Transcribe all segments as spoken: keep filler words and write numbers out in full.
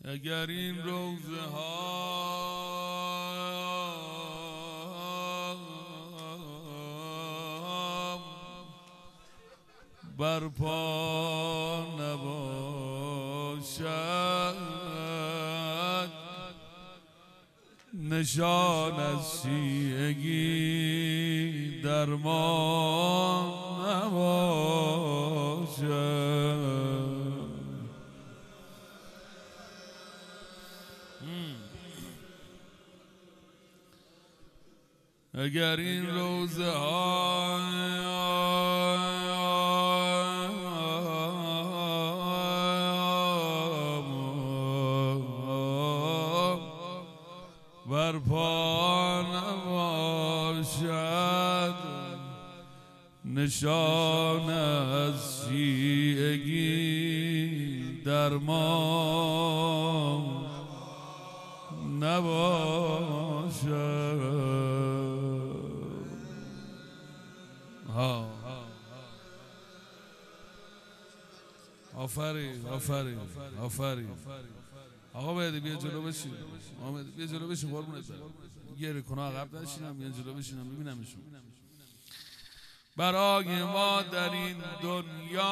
اگر این روزه ها برپا نباشد نشان از شیعگی درمان نباشد. اگر این روزه ها برپا نباشد نشان از شیعگی درمان نباشد. ها آفرین آفرین آفرین. آقا مهدی بیا جلو بشین. آقا مهدی بیا جلو بشین قربونت برم. گریه کن عقب نشینم، بیا جلو بشینم ببینمشون. برای ما در این دنیای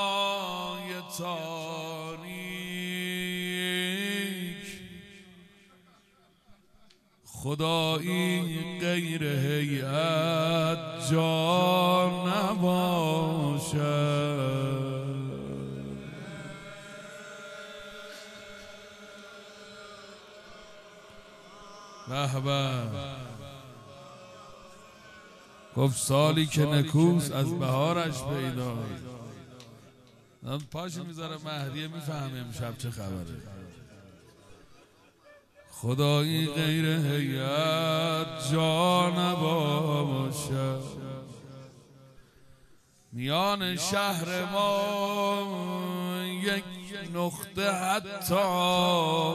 تاریک خدایی غیر هیئت جا نباشد. به به. گفت سالی که نکوس از بهارش پیدا. پاشو میذاره مهدیه میفهمه امشب چه خبره. خدایی غیر هیئت جا نباشد. میان شهر ما یک نقطه حتی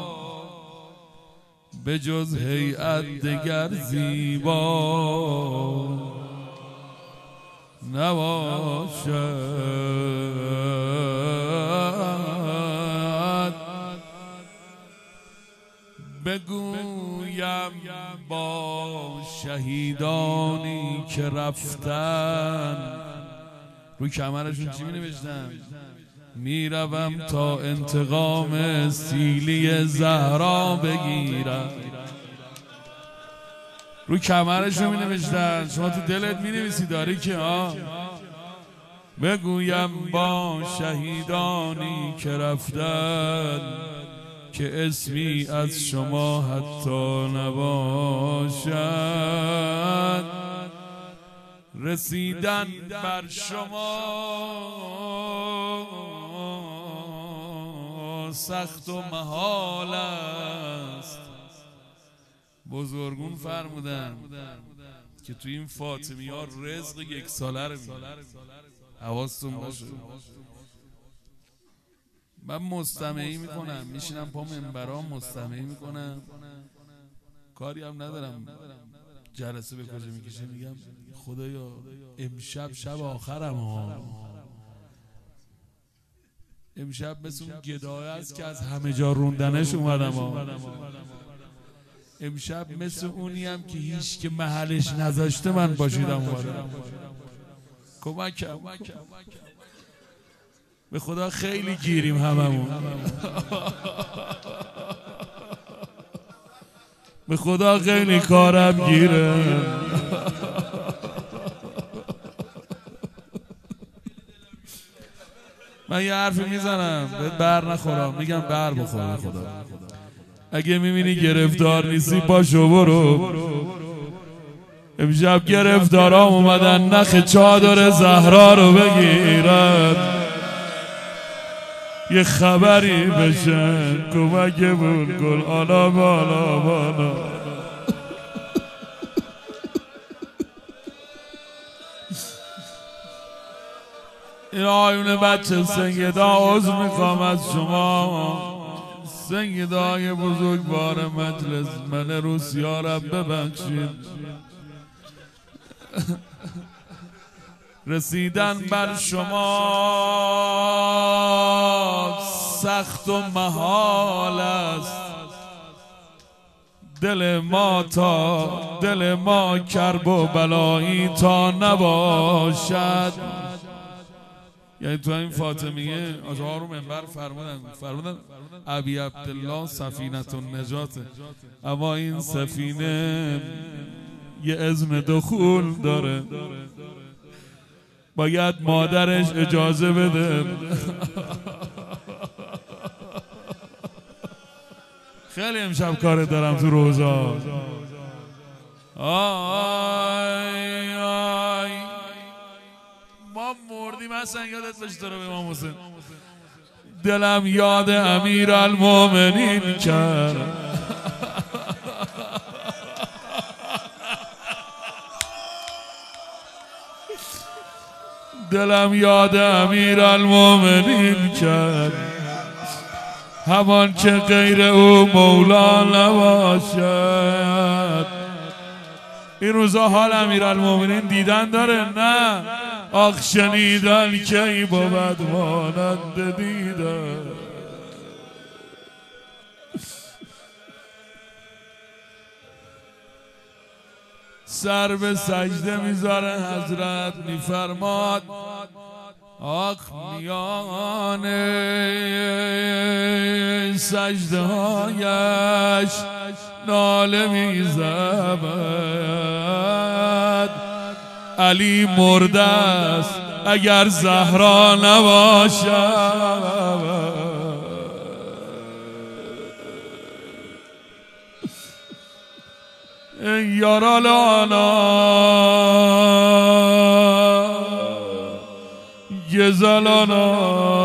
به جز هیئت دگر زیبا نباشد. بگویم با شهیدانی که رفتن، روی کمرشون چی می نوشتن؟ میروم تا انتقام سیلی زهرا بگیرم. روی کمرشون می نوشتن، شما تو دلت می نویسی داری که ها. بگویم با شهیدانی که رفتن که اسمی از شما حتی نباشد. رسیدن بر شما سخت و محال است. بزرگون فرمودن که تو این فاطمی ها رزق یک ساله رو میدن. حواستون باشه. من مستمعی میکنم، میشینم پا منبرام مستمعی میکنم، کاری هم ندارم جلسه به کجا میکشه. میگم خدایا امشب شب آخرم ها. امشب مثل اون گدای است که از همه جا روندنش اومدم ها. امشب مثل اونیم که هیچ که محلش نذاشته من باشیدم اومدم. کمکم به خدا خیلی گیریم هممون. به خدا خیلی کارم گیره. من یه حرفی میزنم بهت بر نخورم، میگم بر بخور. خدا اگه میبینی گرفتار نیستی پاشو برو. امشب گرفتارام اومدن نخ چادر زهرا رو بگیرن، یه خبری بشن کمکمون کن آلا بالا بالا. این آیون بچه سنگدا عذر میخوام از شما. سنگدای بزرگوار مجلس من روسیارم ببخشید. رسیدن بر شما سخت و محال است، دل ما تا دل ما کرب و بلایی تا نباشد. یعنی تو این فاطمیه آجاها رو منبر فرمودن فرمودن ابی عبدالله سفینه النجات، اما این سفینه یه اذن دخول داره، باید مادرش اجازه بده. خیلی امشب کار دارم تو روزا. آی آی ما مردیم اصلا، یادت باشه تو رو به امام حسین. دلم یاد امیر المومنین کرد، دلم یاد امیر المومنین کرد، همان که غیر او مولا نباشد. این روزا حال امیر المومنین دیدن داره؟ نه، آخ شنیدن کی بود مانند دیدن. سر به سجده میذاره حضرت، میفرماد آخ میان سجده هایش ناله میزد، علی مرده است اگر زهرا نباشد. ای یارالانا گزلانا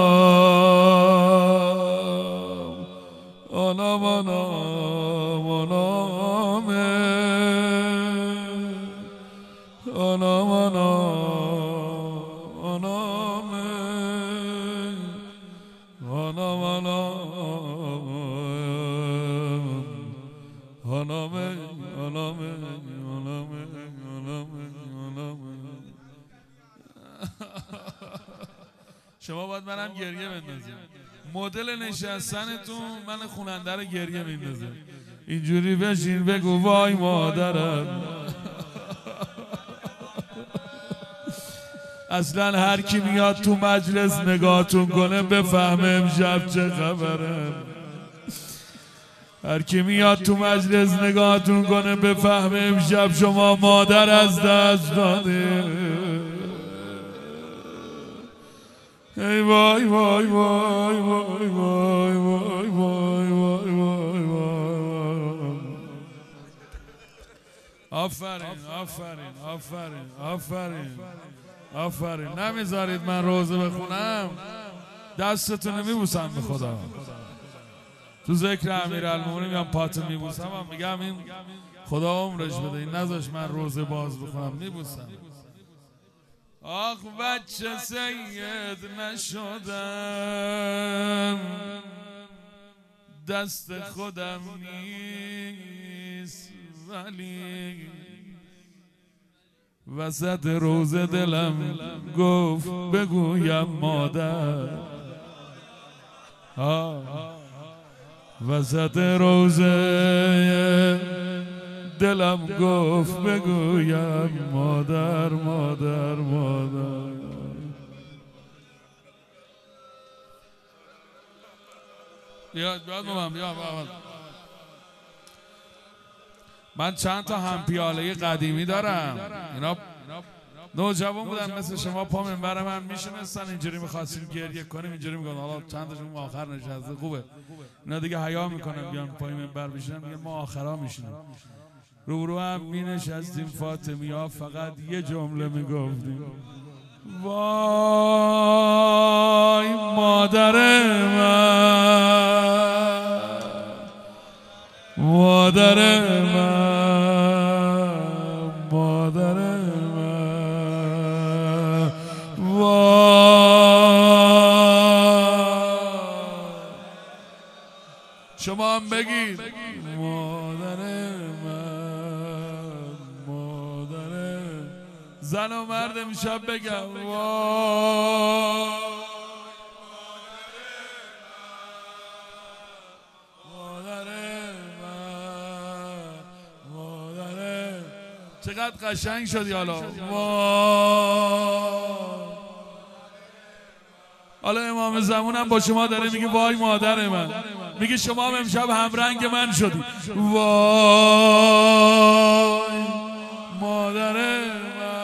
آنام آنام آنام آنام آنام آنام آنام آنام آنام شما باید منم گریه بندازیم. مدل نشستنتون من خوننده رو گریه میندازه. اینجوری بشین بگو وای مادرم. اصلا هر کی میاد تو مجلس نگاهتون کنه بفهمه امشب چه خبره. هر کی میاد تو مجلس نگاهتون کنه بفهمه امشب شما مادر از دست داده. ای وای وای وای وای وای وای وای وای وای وای. آفرین آفرین آفرین آفرین آفرین. نمیذارید من روزه بخونم دستتون میبوسم به خدا. تو ذکر امیرالمومنین میگم پاتو میبوسم، هم میگم این خدا عمرش بده این نذاش من روزه باز بخونم، میبوسم. آخ بچه سید نشدم دست خودم نیست، ولی وسط روزه دلم گفت بگویم مادر. وسط روزه دلم گفت بگویم مادر مادر مادر. بیاد بیاد مامان بیاد مامان. من چند تا هم پیاله قدیمی دارم، اینا نوجوان بودن مثل شما پا منبر من میشنستن، اینجوری میخواستیم گریه کنیم اینجوری میگن حالا چند تاشون آخر نشسته خوبه، اینا دیگه حیا میکنن بیان پای منبر بشینن، میگن ما آخرا میشینیم. روبرو هم می نشستیم فاطمی ها فقط یه جمله می گفتیم وای مادر من مادر من مادر من وای. شما هم بگید مادر زن و مرد امشب بگم وای چقدر قشنگ شدی حالا. حالا امام زمانم با شما داره میگه وای مادر من، میگه شما هم امشب همرنگ من شدی. وای مادر من.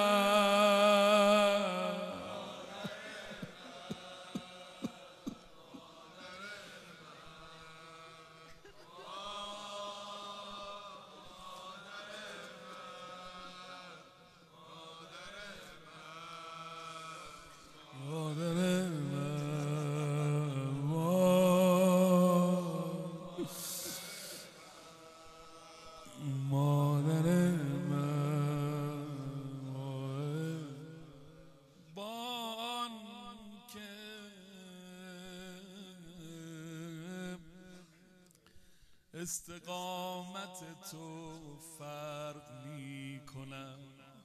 استقامت تو فرق می کنم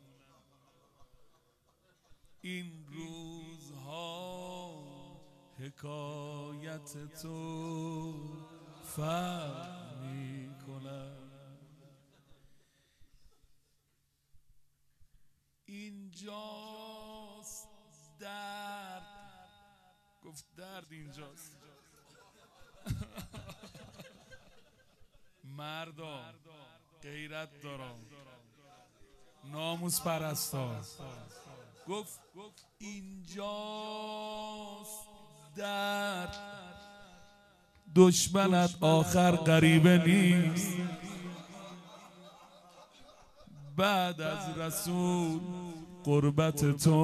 این روزها، حکایت تو فرق می کنم اینجاست درد. گفت درد اینجاست. مردا غیرت دارم، ناموس پرستا. گفت اینجاست درد، دشمنت آخر غریبه نیست. بعد از رسول قربت تو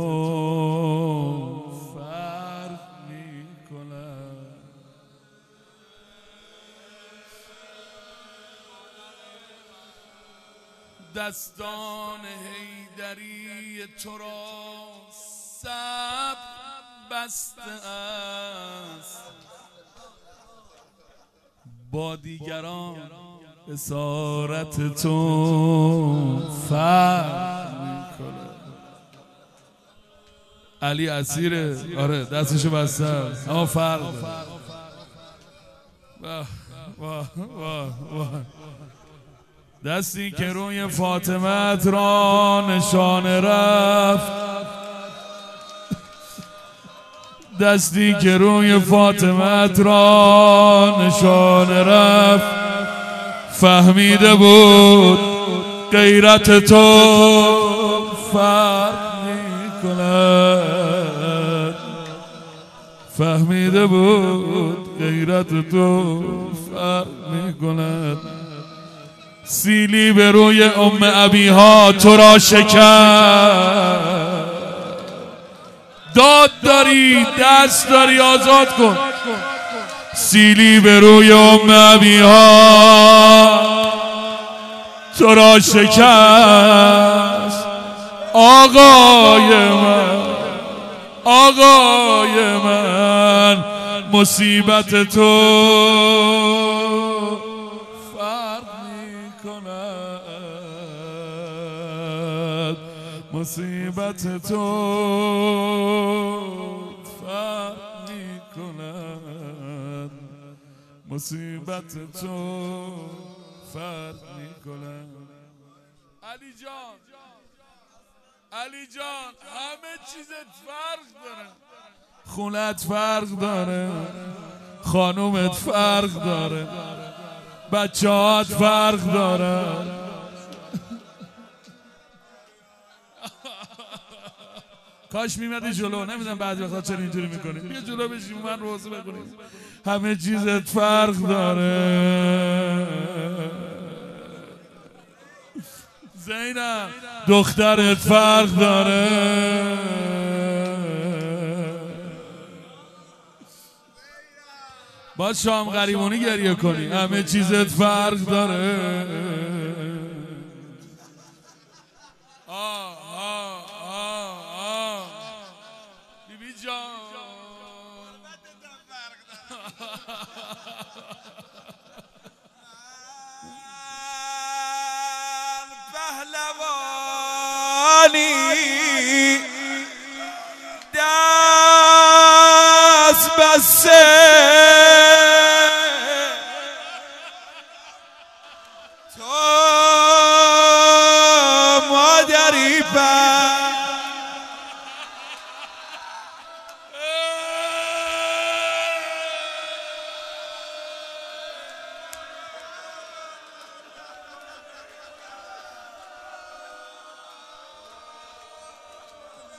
فرق می کند. دستان حیدری تو را صبر بسته است، با دیگران اسارت تو فرق میکنه. علی اسیره، آره دستشو بسته است اما فرق داره. واه واه واه واه. دستی که روی فاطمت را نشانه رفت، دستی که روی فاطمت را نشانه رفت، فهمیده بود غیرت تو فرق میکند. فهمیده بود غیرت تو فرق میکند. سیلی به روی ام ابیها تو را شکر، داد داری دست داری آزاد کن. سیلی به روی ام ابیها تو را شکست. آقای من آقای من مصیبت تو مصیبت تو فرق می کند. مصیبت تو فرق می کند. علی جان علی جان همه چیزت فرق داره. خونت فرق داره، خانومت فرق داره، بچه‌هات فرق داره. کاش میمدی جلو. نمیدونم بعضی وقتا چرا اینجوری میکنی. بیا جلو بشیم من روزه بکنیم. همه چیزت فرق داره. زینب دخترت فرق داره. باید شام غریبونی گریه کنی. همه چیزت فرق داره. آه آه آه آه بیبی جان پهلوانی دست بسته تو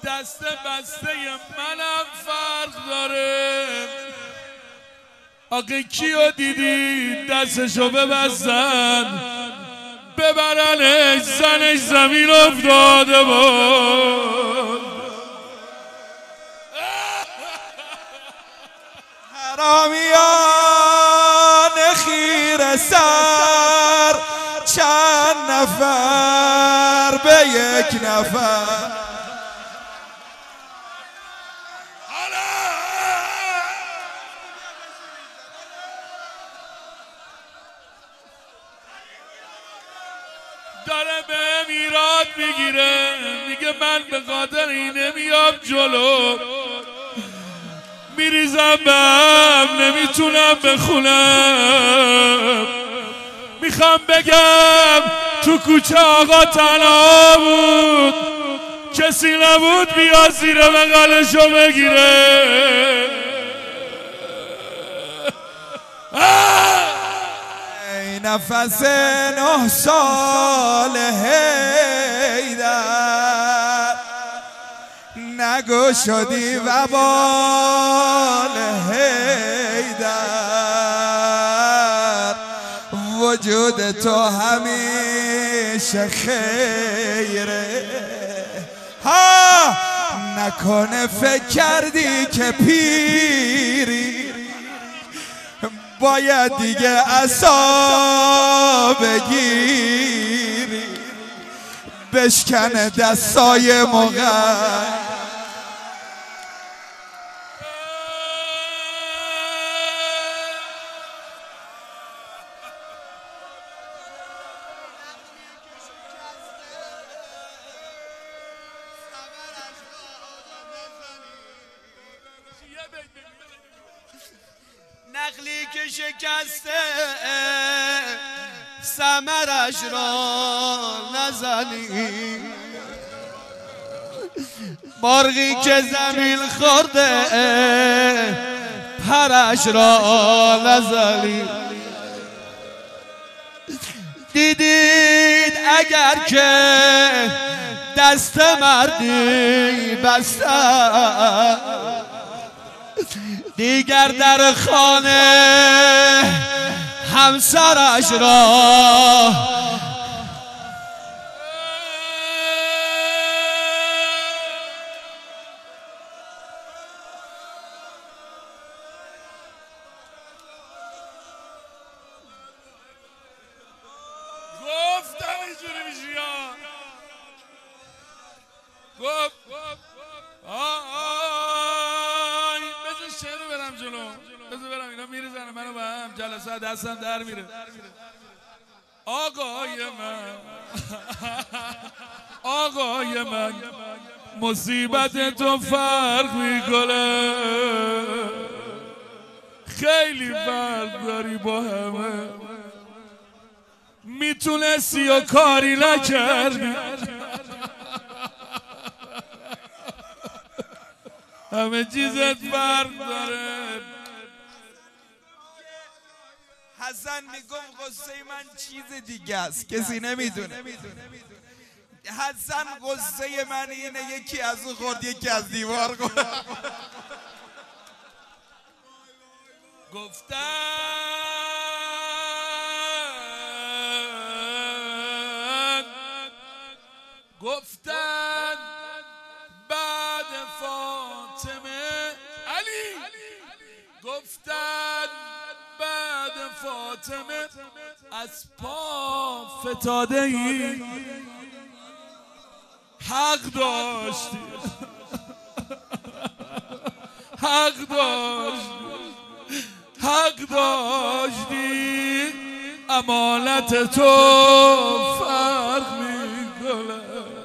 دست بسته منم فرق داره. آقا کیو دیدی دستشو ببستن ببرنش زنش زمین افتاده بود. حرامیان خیره سر چند نفر به یک نفر داره به میراد میگیره، میگه من به خاطر اینه میام جلو، میریزم به هم نمیتونم بخونم. میخوام بگم تو کوچه آقا تنها بود، کسی نبود بیا زیر بغلشو بگیره. ای نفس نه سال حیدر نگو شدی وبال حیدر، وجود تو همیشه خیره. ها نکنه فکر کردی که پیری باید دیگه عصا بگیری، بشکنه دستای مغر. نخلی که شکسته ثمرش را نزنی، مرغی که زمین خورده پرش را نزنی. دیدید اگر که دست مردی بسته دیگر در خانه همسرش را گفتم اینجوری میشی ها. گفت آی بذار شعر برم جلو، بذار برم اینا میریزن منو به هم، جلسه دستم در میره. آقای من آقای من مصیبت تو فرق میکنه، خیلی فرق داری با همه، میتونستی و کاری نکردی، همه چیزت فرق داره. حسن میگم قصه من چیز دیگه است کسی نمیدونه. حسن قصه من اینه یکی از او خورد یکی از دیوار خورد. گفتن گفتن بعد فاطمه علی، گفتن بعد فاطمه از پا فتاده ای، حق داشتی حق داشتی حق داشتی، امانت تو فرق میکنه.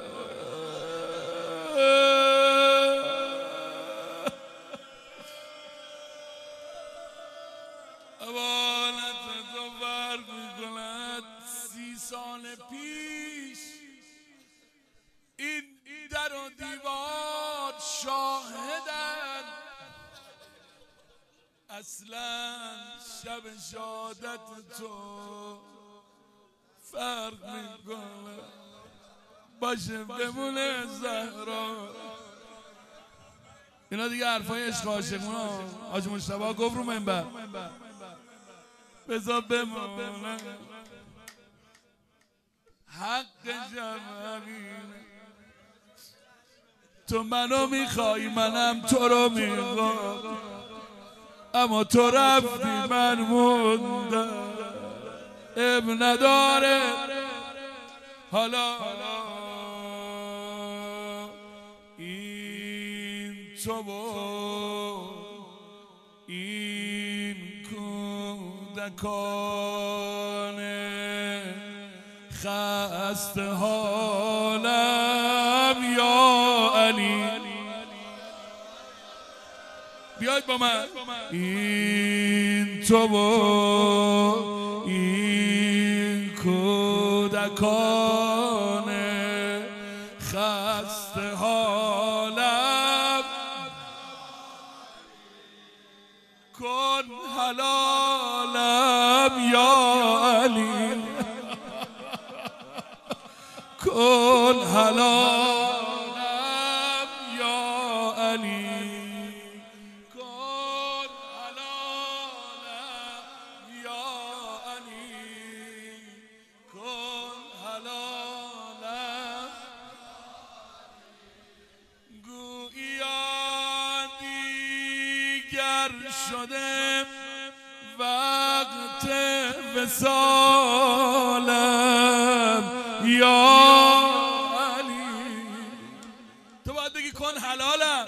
امانت تو فرق میکند. سی سال پیش این در و دیوار شاهدن، اصلا شب شهادت تو فرق میکنه. باشه بمونه زهرا، اینا دیگه حرفای عشق عاشقونا. حاج مجتبی گفت رو منبر بذار بمونه حق جمعینه، تو منو میخوای منم تو رو میخوام، اما تو رفتی من موندم. اب نداره حالا این تو با این کودکان خسته حالم یا علی. بیاید با من. این تو با این کودکان خسته حالم کن حلالم یا علی، کن حلالم یا علی، کن حلالم یا علی، کن حلالم. گویا دیگر شده وقت وصالم یا علی. تو باید بگی کن حلالم.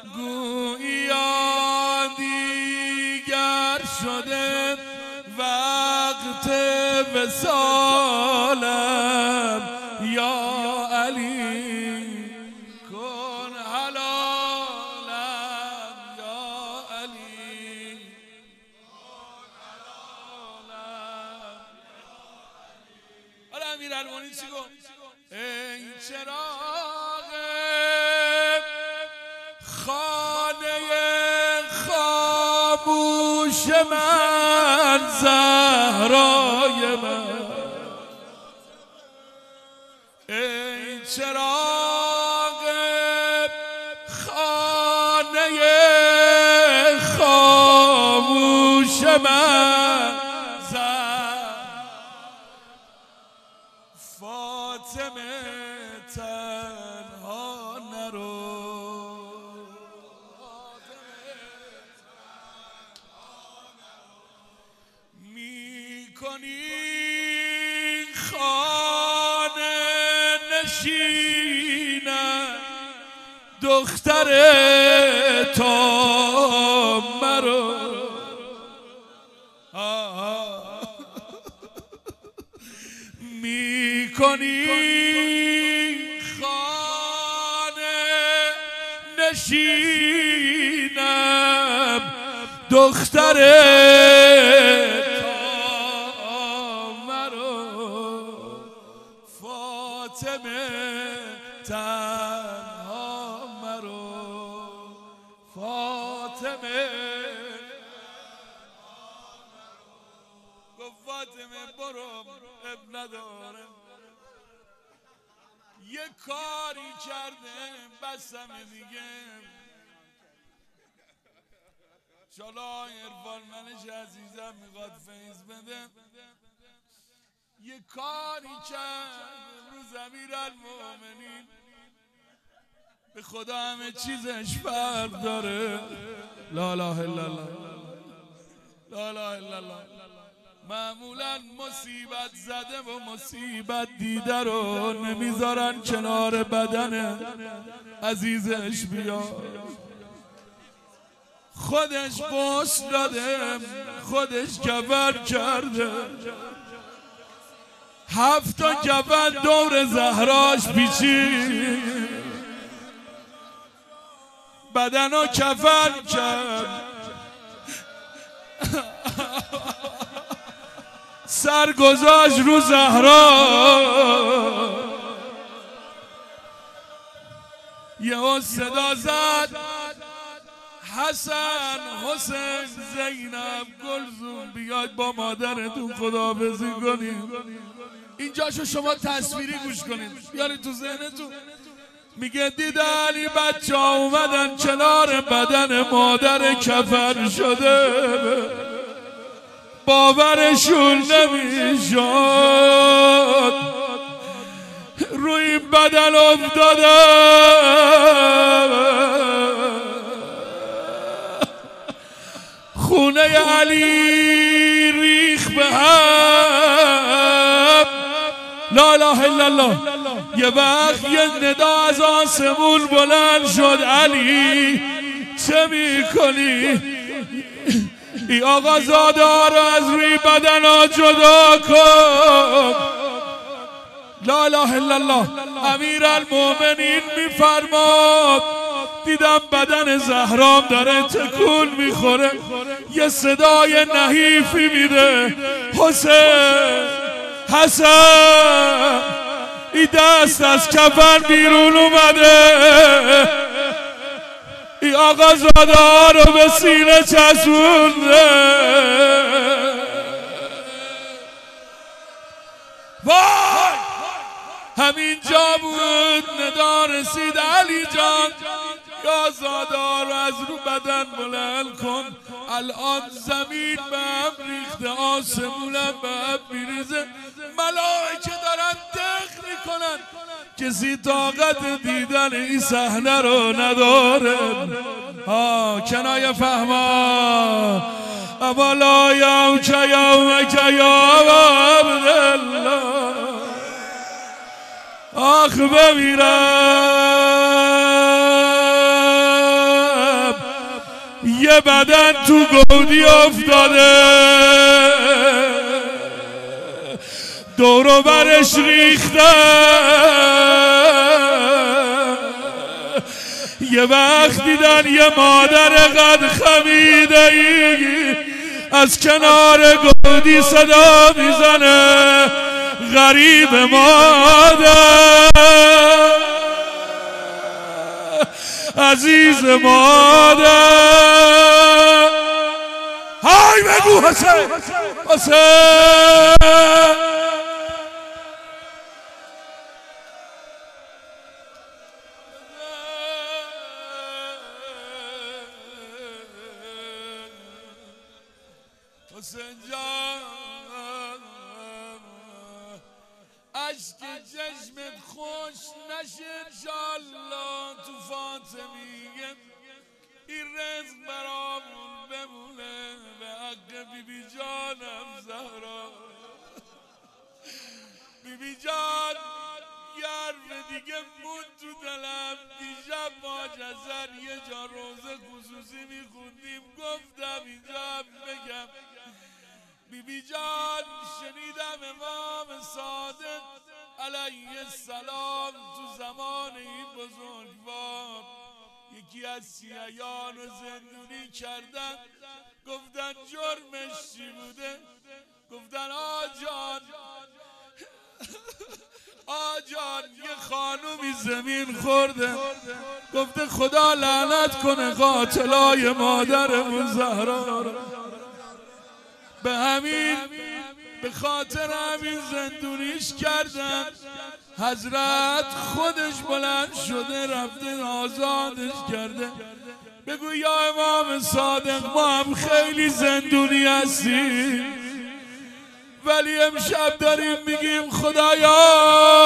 گویا دیگر شده وقت وصالم یا علی، کن حلالم یا علی، کن حلالم. حالا امیرالمومنین چی گفت؟ ای چراغ خانه خاموش من، زهرای من، ای چراغ خانه خاموش من، فاطمه تنها نرو، میکنی خانه نشینم دختر تو مرو. میکنی خانه نشینم دختر تو مرو، فاطمه تنها مرو، فاطمه. گفت فاطمه برو اب نداره، یه کاری کرده بسم دیگه. شالا عرفان منش عزیزم میخواد فیض بده، یه کاری کرد روز امیرالمومنین، به خدا همه چیزش فرق داره. لا اله الا الله، لا اله الا الله. معمولا مصیبت زده و مصیبت دیده رو نمیذارن کنار بدن عزیزش بیا. خودش بوس داده، خودش کفن کرده، هفت تا کفن دور زهراش پیچید، بدنو کفن کرد، سر گذاشت رو زهرا. یه صدا زد حسن، حسین، زینب، گلزون بیاید با مادرتون خداحافظی کنید. اینجاشو شما تصویری گوش کنید، بیارید تو ذهنتون. میگه دیدن این بچه ها اومدن کنار بدن مادر کفن شده، باورشون نمیشد، روی این بدن افتادن، خونه علی ریخ به هم. لا اله الا الله. یه وقت یه ندا از آسمون بلند شد، علی چه میکنی؟ ای آقا زاده ها رو از روی بدن ها جدا کن. لا اله الا الله. امیر المومنین میفرماد دیدم بدن زهرام داره تکون میخوره، یه صدای نحیفی میده، حسین حسن. ای دست از کفن بیرون اومده، ای آقا زاده ها رو به سینه چسبونده. وای همینجا بود ندا رسید، علی جان یا زاده ها رو از رو بدن بلند کن. الان زمین به هم ریخته، آسمونم به هم میریزه، ملائکه دارن دق میکنن، کسی طاقت دیدن این صحنه رو نداره. ها کنایه فهما اولا یوم که یوم که یا عبدالله. آخ بمیرم یه بدن تو گودی افتاده، دورو برش ریخته. یه وقت دیدن یه مادر قد خمیده ای از کنار گودی صدا میزنه، غریب مادر، عزیز مادر. های بگو حسین حسین. حسین جان عشق چشمت خوش نشه انشالله تو فاطمیه، این رزق برامون بمونه به حق بی بی جانم زهرا. بی بی جان یه حرف دیگه مون تو دلم، دیشب با جزر یه جا روزه خصوصی میخوندیم، گفتم اینجا بگم. بی بی جان شنیدم امام صادق علیه السلام تو زمان این بزرگوار یکی از سیایان رو زندونی کردن، گفتن جرمش چی بوده؟ گفتن آجان آجان یه خانومی زمین خورده، گفته خدا لعنت کنه قاتلای مادرمون زهرا. به همین به خاطر همین زندونیش کردن، حضرت خودش بلند شده رفته آزادش کرده. بگو یا امام صادق ما هم خیلی زندونی هستیم، ولی امشب داریم میگیم خدایا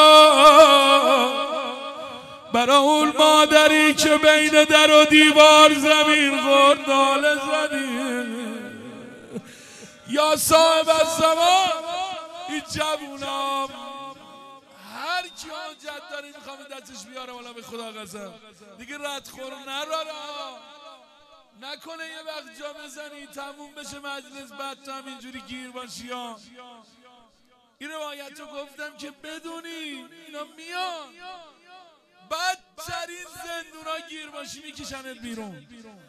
برای اون مادری که بین در و دیوار زمین خورد ناله زدیم. یا صاحب الزمان این جوونام هر کی حاجت داره میخوام دستش بیاره والا به خدا قسم دیگه ردخور نرارا نکنه یه وقت جا بزنی تموم بشه مجلس بعد تو هم اینجوری گیر باشی ها. این روایت رو گفتم که بدونی اینا میان بدترین زندونا گیر باشی میکشنت بیرون.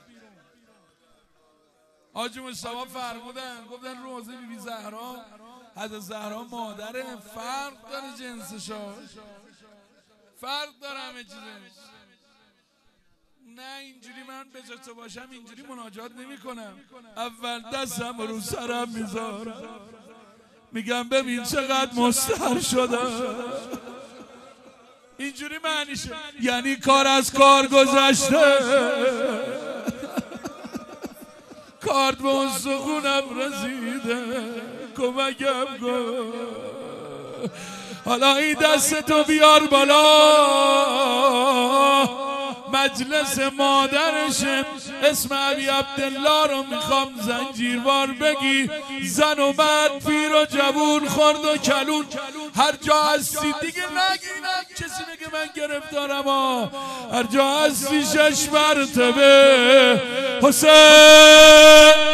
حاجی مصطفی فرمودن گفتن روزه بی بی زهرا حضرت زهرا مادره، فرق داره جنسشا، فرق داره همه چیزش. نه اینجوری من به جا تو باشم اینجوری مناجات نمی کنم، اول دستم رو سرم میذارم میگم ببین چقدر مستحر شدم، اینجوری معنیشه، یعنی کار از کار گذشته، کارت به اون سخونم رسیده، کمکم کن. حالا این دستتو بیار بالا، مجلس مادرشه، اسم علی عبدالله رو میخوام زنجیروار بگی. زن و مرد، پیر و جوون، خرد و کلون، هر جا هستی دیگه نگینم کسی بگه من گرفتارم ها. هر جا هستی شش مرتبه حسین